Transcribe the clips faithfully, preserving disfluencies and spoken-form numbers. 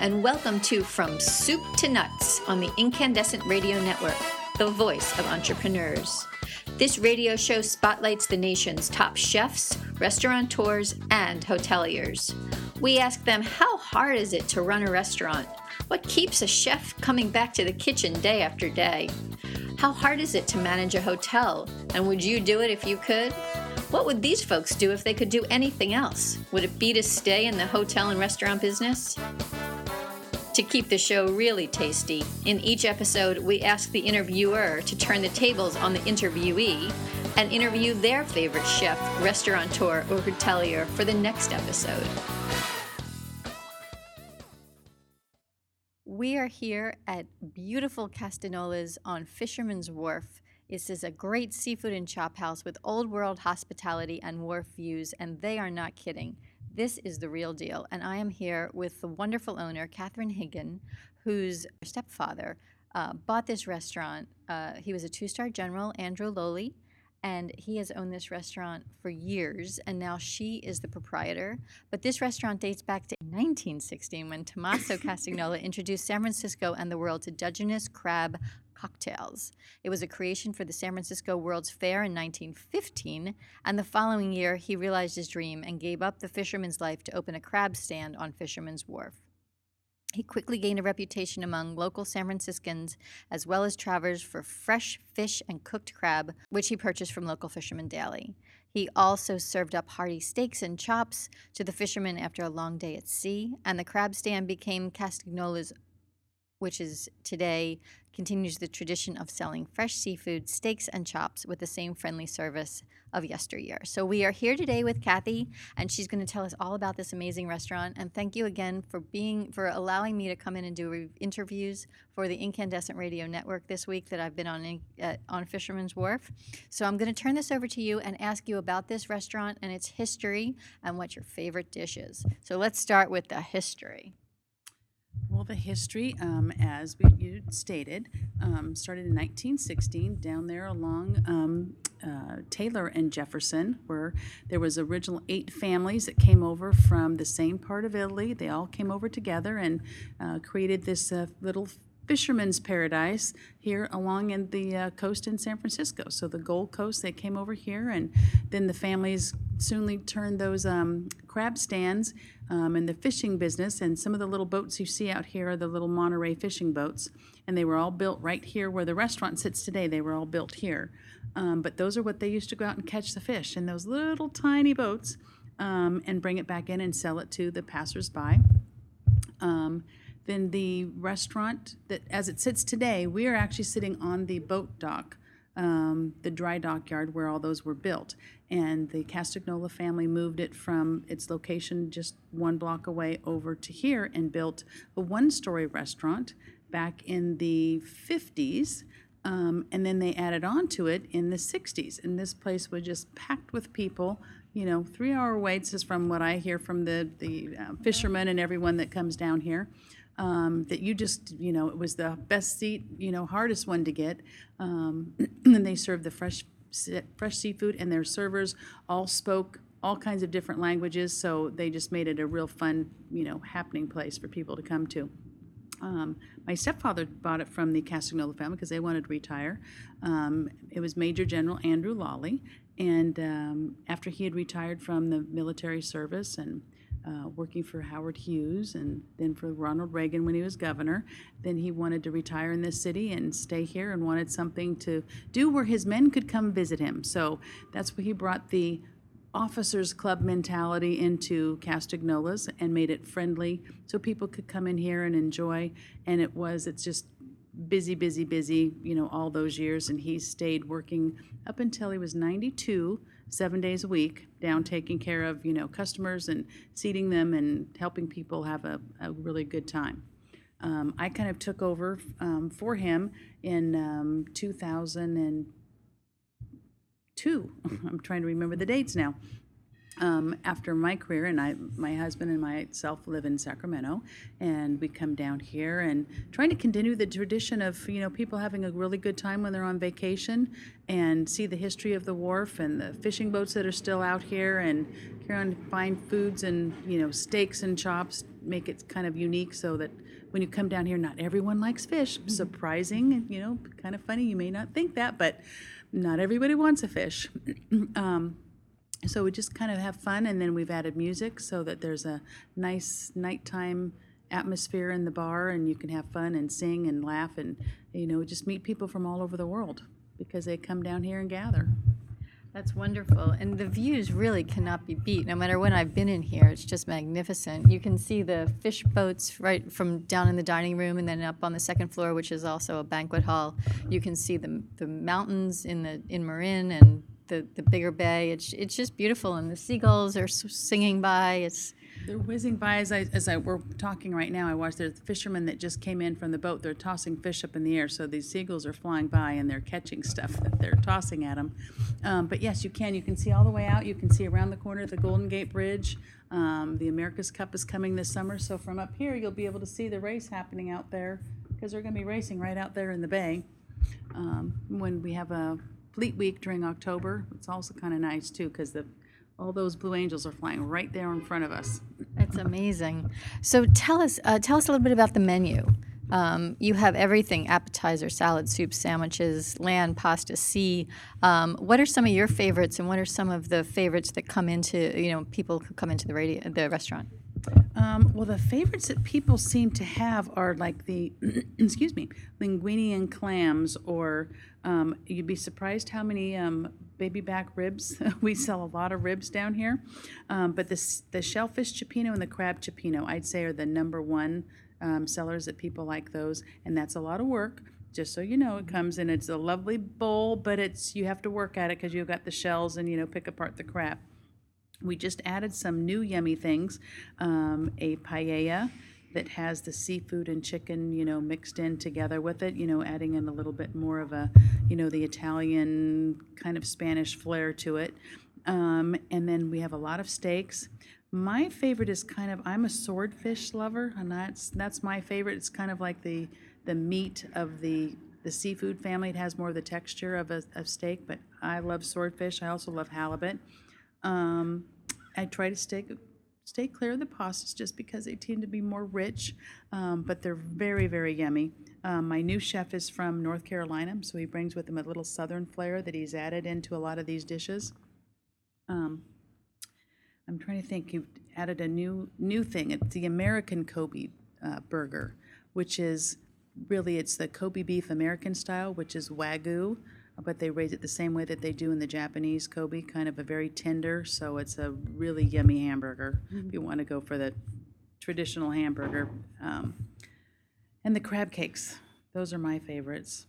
and welcome to From Soup to Nuts on the Incandescent Radio Network, the voice of entrepreneurs. This radio show spotlights the nation's top chefs, restaurateurs, and hoteliers. We ask them, how hard is it to run a restaurant? What keeps a chef coming back to the kitchen day after day? How hard is it to manage a hotel? And would you do it if you could? What would these folks do if they could do anything else? Would it be to stay in the hotel and restaurant business? To keep the show really tasty, in each episode we ask the interviewer to turn the tables on the interviewee and interview their favorite chef, restaurateur, or hotelier for the next episode. We are here at beautiful Castagnola's on Fisherman's Wharf. This is a great seafood and chop house with old world hospitality and wharf views, and they are not kidding. This is the real deal, and I am here with the wonderful owner, Catherine Higgin, whose stepfather uh, bought this restaurant. Uh, he was a two-star general, Andrew Lowley, and he has owned this restaurant for years, and now she is the proprietor. But this restaurant dates back to nineteen sixteen when Tommaso Castagnola introduced San Francisco and the world to Dungeness crab cocktails. It was a creation for the San Francisco World's Fair in nineteen fifteen, and the following year he realized his dream and gave up the fisherman's life to open a crab stand on Fisherman's Wharf. He quickly gained a reputation among local San Franciscans as well as travelers for fresh fish and cooked crab, which he purchased from local fishermen daily. He also served up hearty steaks and chops to the fishermen after a long day at sea, and the crab stand became Castagnola's, which is today continues the tradition of selling fresh seafood, steaks, and chops with the same friendly service of yesteryear. So we are here today with Kathy, and she's going to tell us all about this amazing restaurant. And thank you again for being for allowing me to come in and do re- interviews for the Incandescent Radio Network this week that I've been on uh, on Fisherman's Wharf. So I'm going to turn this over to you and ask you about this restaurant and its history and what your favorite dish is. So let's start with the history. Well, the history, um, as we, you stated, um, started in nineteen sixteen down there along um, uh, Taylor and Jefferson, where there was original eight families that came over from the same part of Italy. They all came over together and uh, created this uh, little fisherman's paradise here along in the uh, coast in San Francisco. So the Gold Coast, they came over here, and then the families soonly turned those um, crab stands um, in the fishing business, and some of the little boats you see out here are the little Monterey fishing boats, and they were all built right here where the restaurant sits today. They were all built here. Um, but those are what they used to go out and catch the fish in those little tiny boats um, and bring it back in and sell it to the passersby. Um, Then the restaurant, that as it sits today, we are actually sitting on the boat dock, um, the dry dock yard where all those were built. And the Castagnola family moved it from its location just one block away over to here and built a one-story restaurant back in the fifties. Um, and then they added on to it in the sixties. And this place was just packed with people. You know, three-hour waits is from what I hear from the, the uh, fishermen and everyone that comes down here. Um, that you just, you know, it was the best seat, you know, hardest one to get. Um, and they served the fresh fresh seafood, and their servers all spoke all kinds of different languages, so they just made it a real fun, you know, happening place for people to come to. Um, my stepfather bought it from the Castagnola family because they wanted to retire. Um, it was Major General Andrew Lawley, and um, after he had retired from the military service and Uh, working for Howard Hughes and then for Ronald Reagan when he was governor. Then he wanted to retire in this city and stay here and wanted something to do where his men could come visit him. So that's where he brought the officers club mentality into Castagnola's and made it friendly so people could come in here and enjoy. And it was, it's just busy, busy, busy, you know, all those years. And he stayed working up until he was ninety-two, seven days a week, down taking care of, you know, customers and seating them and helping people have a, a really good time. Um, I kind of took over um, for him in um, two thousand two. I'm trying to remember the dates now. Um, after my career, and I, my husband and myself live in Sacramento, and we come down here and trying to continue the tradition of, you know, people having a really good time when they're on vacation and see the history of the wharf and the fishing boats that are still out here and carry on fine foods and, you know, steaks and chops, make it kind of unique so that when you come down here, not everyone likes fish. Surprising, and you know, kind of funny. You may not think that, but not everybody wants a fish. um, so we just kind of have fun, and then we've added music so that there's a nice nighttime atmosphere in the bar, and you can have fun and sing and laugh, and you know, just meet people from all over the world because they come down here and gather. That's wonderful. And the views really cannot be beat. No matter when I've been in here, it's just magnificent. You can see the fish boats right from down in the dining room, and then up on the second floor, which is also a banquet hall. You can see the the mountains in the in Marin and the, the bigger bay. It's it's just beautiful, and the seagulls are s- singing by. It's They're whizzing by as I as I we're talking right now. I watched there's fishermen that just came in from the boat. They're tossing fish up in the air, so these seagulls are flying by and they're catching stuff that they're tossing at them. Um, but yes, you can. You can see all the way out. You can see around the corner the Golden Gate Bridge. Um, the America's Cup is coming this summer, so from up here you'll be able to see the race happening out there because they're going to be racing right out there in the bay. Um, when we have a Fleet Week during October, it's also kind of nice too because the all those Blue Angels are flying right there in front of us. That's amazing. So tell us, uh, tell us a little bit about the menu. Um, you have everything: appetizer, salad, soup, sandwiches, land, pasta, sea. Um, what are some of your favorites, and what are some of the favorites that come into, you know, people who come into the radio, the restaurant? Um, well, the favorites that people seem to have are like the, excuse me, linguine and clams, or um, you'd be surprised how many um, baby back ribs. We sell a lot of ribs down here. Um, but the, the shellfish cioppino and the crab cioppino, I'd say, are the number one um, sellers that people like those. And that's a lot of work. Just so you know, it comes in, it's a lovely bowl, but it's you have to work at it because you've got the shells and, you know, pick apart the crab. We just added some new yummy things, um, a paella that has the seafood and chicken, you know, mixed in together with it, you know, adding in a little bit more of a, you know, the Italian kind of Spanish flair to it. Um, and then we have a lot of steaks. My favorite is kind of, I'm a swordfish lover, and that's that's my favorite. It's kind of like the the meat of the the seafood family. It has more of the texture of a of steak, but I love swordfish. I also love halibut. Um, I try to stay stay clear of the pastas just because they tend to be more rich, um, but they're very, very yummy. Um, my new chef is from North Carolina, so he brings with him a little southern flair that he's added into a lot of these dishes. Um, I'm trying to think. He added a new new thing. It's the American Kobe uh, burger, which is really it's the Kobe beef American style, which is Wagyu. But they raise it the same way that they do in the Japanese Kobe, kind of a very tender, so it's a really yummy hamburger if you want to go for the traditional hamburger. Um, and the crab cakes, those are my favorites.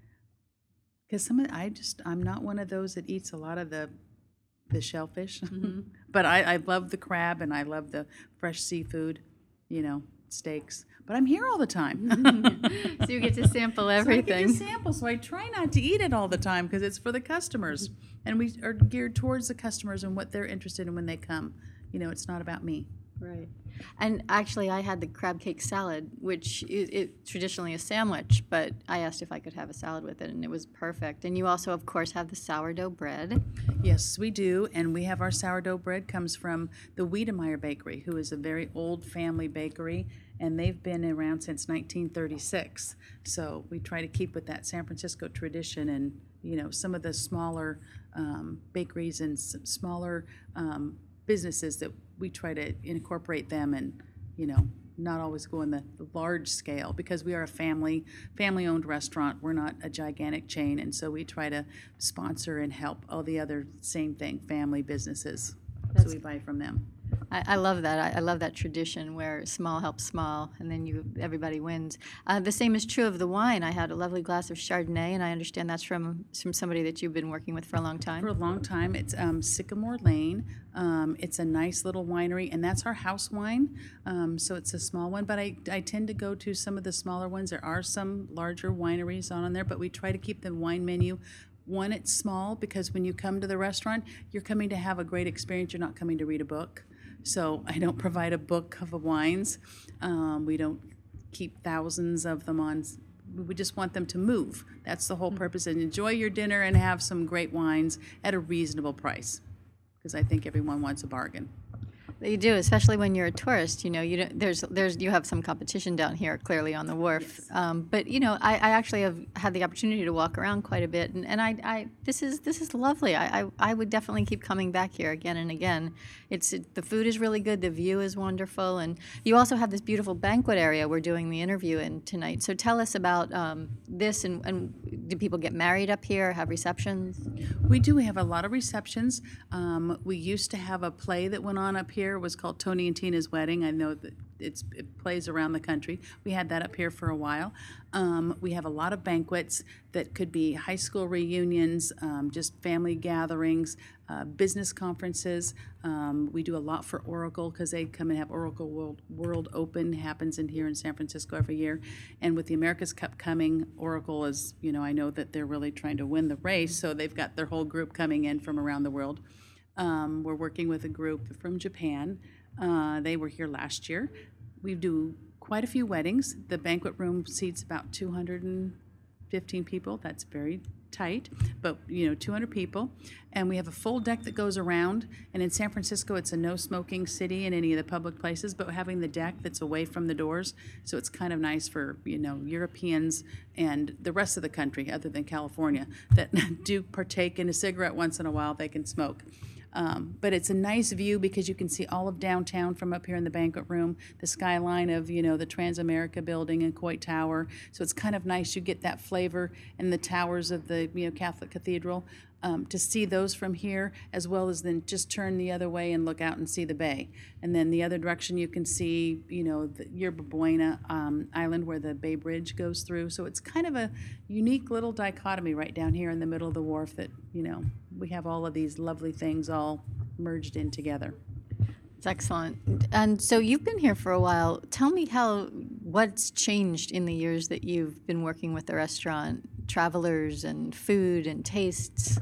Because some of I just I'm not one of those that eats a lot of the the shellfish, mm-hmm. but I, I love the crab and I love the fresh seafood, you know, steaks. But I'm here all the time. So you get to sample everything. So I get to sample, so I try not to eat it all the time because it's for the customers. And we are geared towards the customers and what they're interested in when they come. You know, it's not about me. Right. And actually, I had the crab cake salad, which is it, traditionally a sandwich, but I asked if I could have a salad with it, and it was perfect. And you also, of course, have the sourdough bread. Yes, we do. And we have our sourdough bread comes from the Wiedemeyer Bakery, who is a very old family bakery, and they've been around since nineteen thirty-six. So we try to keep with that San Francisco tradition, and, you know, some of the smaller um, bakeries and s- smaller um, businesses that we try to incorporate them and, you know, not always go on the, the large scale because we are a family, family-owned restaurant. We're not a gigantic chain, and so we try to sponsor and help all the other same thing, family businesses. That's so we buy from them. I, I love that. I, I love that tradition where small helps small, and then you everybody wins. Uh, the same is true of the wine. I had a lovely glass of Chardonnay, and I understand that's from from somebody that you've been working with for a long time. For a long time. It's um, Sycamore Lane. Um, it's a nice little winery, and that's our house wine. Um, so it's a small one, but I, I tend to go to some of the smaller ones. There are some larger wineries on there, but we try to keep the wine menu. One, it's small because when you come to the restaurant, you're coming to have a great experience. You're not coming to read a book. So I don't provide a book of wines. Um, we don't keep thousands of them on. We just want them to move. That's the whole purpose. And enjoy your dinner and have some great wines at a reasonable price, because I think everyone wants a bargain. You do, especially when you're a tourist. You know, you don't, there's there's you have some competition down here, clearly on the wharf. Yes. Um, but you know, I, I actually have had the opportunity to walk around quite a bit, and, and I, I this is this is lovely. I, I, I would definitely keep coming back here again and again. It's it, the food is really good, the view is wonderful, and you also have this beautiful banquet area we're doing the interview in tonight. So tell us about um, this, and, and do people get married up here, have receptions? We do. We have a lot of receptions. Um, we used to have a play that went on up here. It was called Tony and Tina's Wedding. I know that it's, it plays around the country. We had that up here for a while. Um, we have a lot of banquets that could be high school reunions, um, just family gatherings, uh, business conferences. Um, we do a lot for Oracle because they come and have Oracle World, World Open, happens in here in San Francisco every year. And with the America's Cup coming, Oracle is, you know, I know that they're really trying to win the race, so they've got their whole group coming in from around the world. Um, we're working with a group from Japan. Uh, they were here last year. We do quite a few weddings. The banquet room seats about two hundred fifteen people. That's very tight, but you know, two hundred people. And we have a full deck that goes around. And in San Francisco, it's a no smoking city in any of the public places, but having the deck that's away from the doors. So it's kind of nice for, you know, Europeans and the rest of the country, other than California, that do partake in a cigarette once in a while, they can smoke. Um, but it's a nice view because you can see all of downtown from up here in the banquet room, the skyline of, you know, the Transamerica building and Coit Tower. So it's kind of nice. You get that flavor and the towers of the, you know, Catholic Cathedral. Um, to see those from here, as well as then just turn the other way and look out and see the bay. And then the other direction you can see, you know, the Yerba Buena um, Island where the Bay Bridge goes through. So it's kind of a unique little dichotomy right down here in the middle of the wharf that, you know, we have all of these lovely things all merged in together. It's excellent. And so you've been here for a while. Tell me how, what's changed in the years that you've been working with the restaurant, travelers and food and tastes?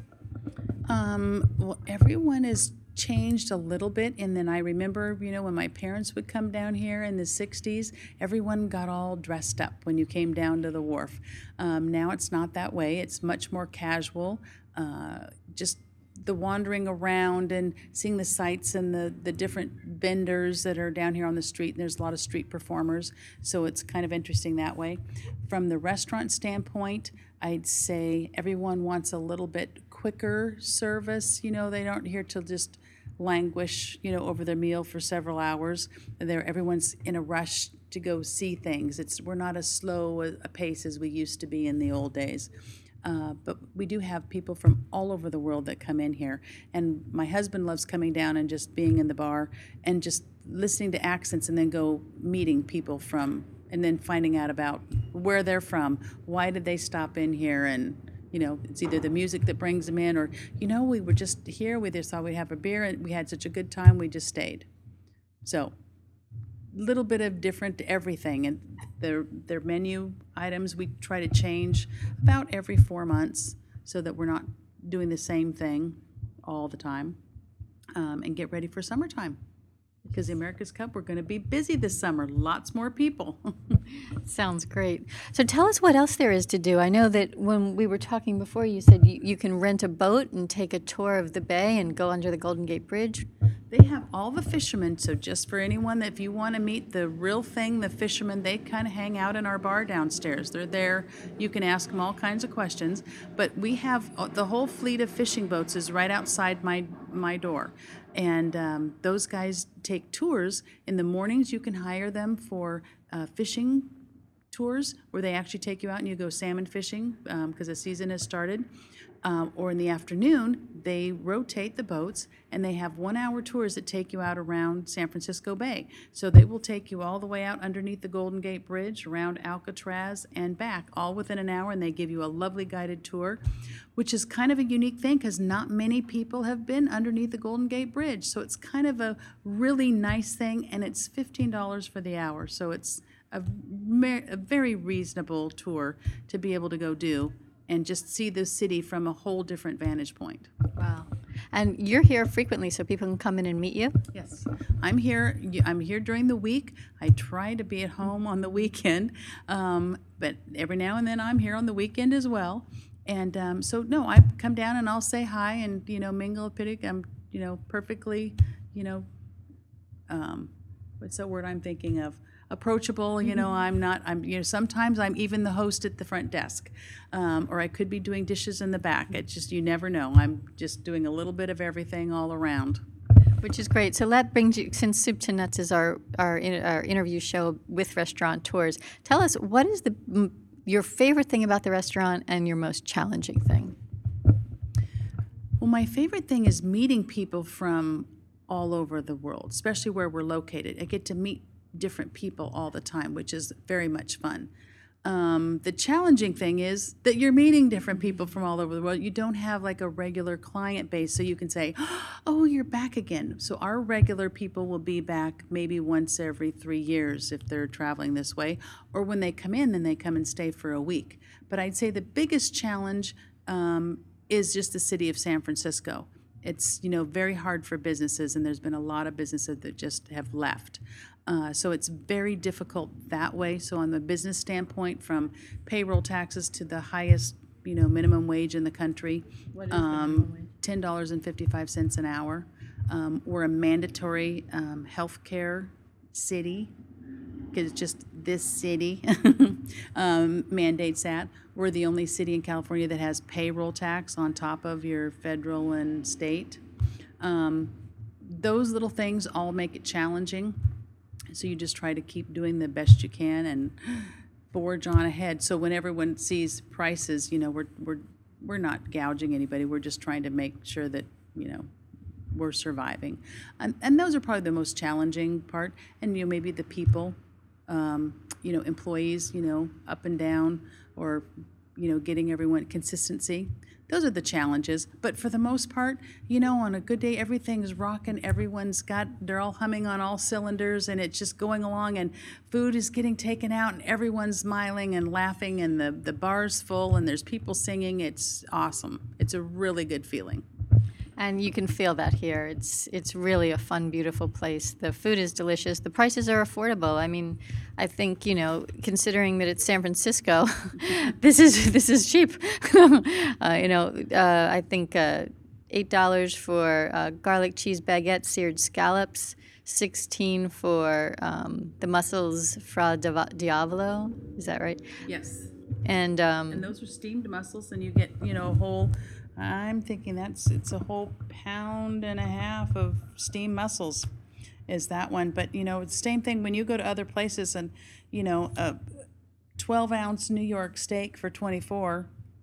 Um, well, everyone has changed a little bit. And then I remember, you know, when my parents would come down here in the sixties, everyone got all dressed up when you came down to the wharf. Um, now it's not that way. It's much more casual. Uh, just the wandering around and seeing the sights and the, the different vendors that are down here on the street. And there's a lot of street performers, so it's kind of interesting that way. From the restaurant standpoint, I'd say everyone wants a little bit quicker service. You know, they aren't here to just languish, you know, over their meal for several hours. They're, everyone's in a rush to go see things. It's we're not as slow a, a pace as we used to be in the old days. Uh, but we do have people from all over the world that come in here. And my husband loves coming down and just being in the bar and just listening to accents and then go meeting people from, and then finding out about where they're from, why did they stop in here, and, you know, it's either the music that brings them in or, you know, we were just here, we just thought we'd have a beer and we had such a good time, we just stayed. So little bit of different everything, and their their menu items we try to change about every four months so that we're not doing the same thing all the time, um, and get ready for summertime because the America's Cup, we're going to be busy this summer, lots more people. Sounds great. So tell us what else there is to do. I know that when we were talking before, you said you, you can rent a boat and take a tour of the bay and go under the Golden Gate Bridge. They have all the fishermen, so just for anyone that if you want to meet the real thing, the fishermen, they kind of hang out in our bar downstairs. They're there. You can ask them all kinds of questions. But we have uh, the whole fleet of fishing boats is right outside my my door. And um, those guys take tours. In the mornings, you can hire them for uh, fishing tours where they actually take you out and you go salmon fishing because um, the season has started. Um, or in the afternoon, they rotate the boats and they have one-hour tours that take you out around San Francisco Bay. So they will take you all the way out underneath the Golden Gate Bridge, around Alcatraz and back, all within an hour, and they give you a lovely guided tour, which is kind of a unique thing because not many people have been underneath the Golden Gate Bridge. So it's kind of a really nice thing, and it's fifteen dollars for the hour. So it's a, mer- a very reasonable tour to be able to go do and just see the city from a whole different vantage point. Wow. And you're here frequently, so people can come in and meet you? Yes. I'm here I'm here during the week. I try to be at home on the weekend, um, but every now and then I'm here on the weekend as well. And um, so, no, I come down and I'll say hi and, you know, mingle a pity. I'm, you know, perfectly, you know, um, what's the word I'm thinking of? Approachable. You know, I'm not. I'm. You know, sometimes I'm even the host at the front desk, um, or I could be doing dishes in the back. It's just you never know. I'm just doing a little bit of everything all around. Which is great. So that brings you, since Soup to Nuts is our our, in, our interview show with restaurateurs, tell us what is the m- your favorite thing about the restaurant and your most challenging thing? Well, my favorite thing is meeting people from all over the world, especially where we're located. I get to meet different people all the time, which is very much fun. Um, the challenging thing is that you're meeting different people from all over the world. You don't have like a regular client base, so you can say, oh, you're back again. So our regular people will be back maybe once every three years if they're traveling this way, or when they come in, then they come and stay for a week. But I'd say the biggest challenge um, is just the city of San Francisco. It's, you know, very hard for businesses, and there's been a lot of businesses that just have left. Uh, so it's very difficult that way. So on the business standpoint, from payroll taxes to the highest, you know, minimum wage in the country, What is um, the minimum wage? ten dollars and fifty-five cents an hour. Um, we're a mandatory um, healthcare city, because just this city um, mandates that. We're the only city in California that has payroll tax on top of your federal and state. Um, those little things all make it challenging. So you just try to keep doing the best you can and forge on ahead. So when everyone sees prices, you know, we're we're we're not gouging anybody. We're just trying to make sure that, you know, we're surviving. And, and those are probably the most challenging part. And, you know, maybe the people, um, you know, employees, you know, up and down, or, you know, getting everyone consistency. Those are the challenges. But for the most part, you know, on a good day, everything's rocking. Everyone's got, they're all humming on all cylinders, and it's just going along, and food is getting taken out, and everyone's smiling and laughing, and the, the bar's full, and there's people singing. It's awesome. It's a really good feeling. And you can feel that here. It's it's really a fun, beautiful place. The food is delicious. The prices are affordable. I mean, I think, you know, considering that it's San Francisco, this is this is cheap. uh, you know, uh, I think uh, eight dollars for uh, garlic cheese baguette, seared scallops, sixteen for um, the mussels fra Diava- Diavolo. Is that right? Yes. And um, And those are steamed mussels, and you get, you know, a whole, I'm thinking that's, it's a whole pound and a half of steamed mussels is that one. But, you know, it's the same thing when you go to other places, and, you know, a twelve ounce New York steak for twenty-four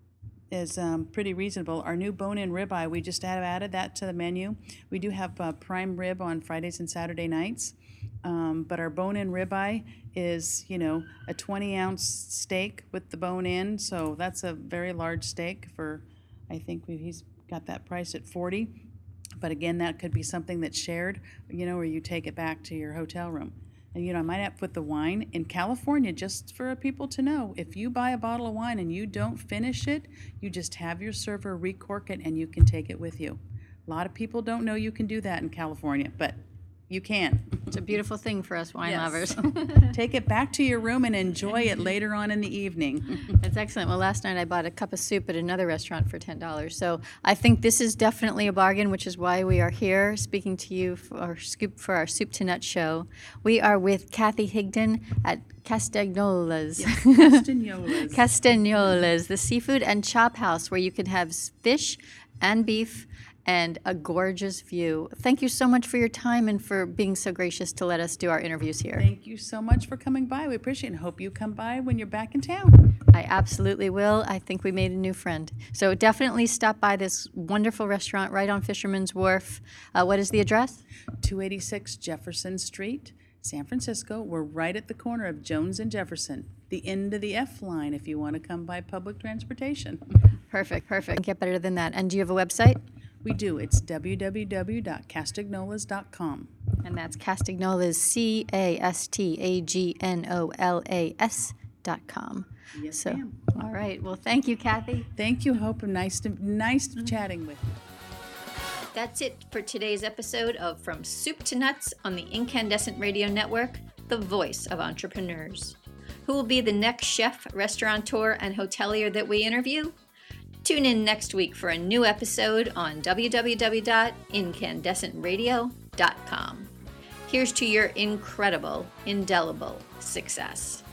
is um, pretty reasonable. Our new bone-in ribeye, we just have added that to the menu. We do have uh, prime rib on Fridays and Saturday nights. Um, but our bone-in ribeye is, you know, a twenty ounce steak with the bone in. So that's a very large steak for, I think we, he's got that price at forty. But again, that could be something that's shared, you know, or you take it back to your hotel room. And, you know, I might have put the wine in California, just for people to know, if you buy a bottle of wine and you don't finish it, you just have your server recork it and you can take it with you. A lot of people don't know you can do that in California, but you can. it's a beautiful thing for us wine Yes. lovers. Take it back to your room and enjoy it later on in the evening. That's excellent. Well, last night I bought a cup of soup at another restaurant for ten dollars. So I think this is definitely a bargain, which is why we are here speaking to you for our, scoop, for our Soup to Nuts show. We are with Kathy Higdon at Castagnola's. Yes, Castagnola's. Castagnola's, the seafood and chop house where you can have s- fish and beef and a gorgeous view. Thank you so much for your time and for being so gracious to let us do our interviews here. Thank you so much for coming by. We appreciate it, and hope you come by when you're back in town. I absolutely will. I think we made a new friend. So definitely stop by this wonderful restaurant right on Fisherman's Wharf. Uh, what is the address? two eighty-six Jefferson Street, San Francisco. We're right at the corner of Jones and Jefferson, the end of the F line if you want to come by public transportation. Perfect, perfect. Can't get better than that. And do you have a website? We do. It's w w w dot castagnolas dot com. And that's Castagnola's, C A S T A G N O L A S dot com. Yes, So, ma'am. all right. Well, thank you, Kathy. Thank you, Hope. Nice to nice chatting with you. That's it for today's episode of From Soup to Nuts on the Incandescent Radio Network, the voice of entrepreneurs. Who will be the next chef, restaurateur, and hotelier that we interview? Tune in next week for a new episode on w w w dot incandescent radio dot com. Here's to your incredible, indelible success.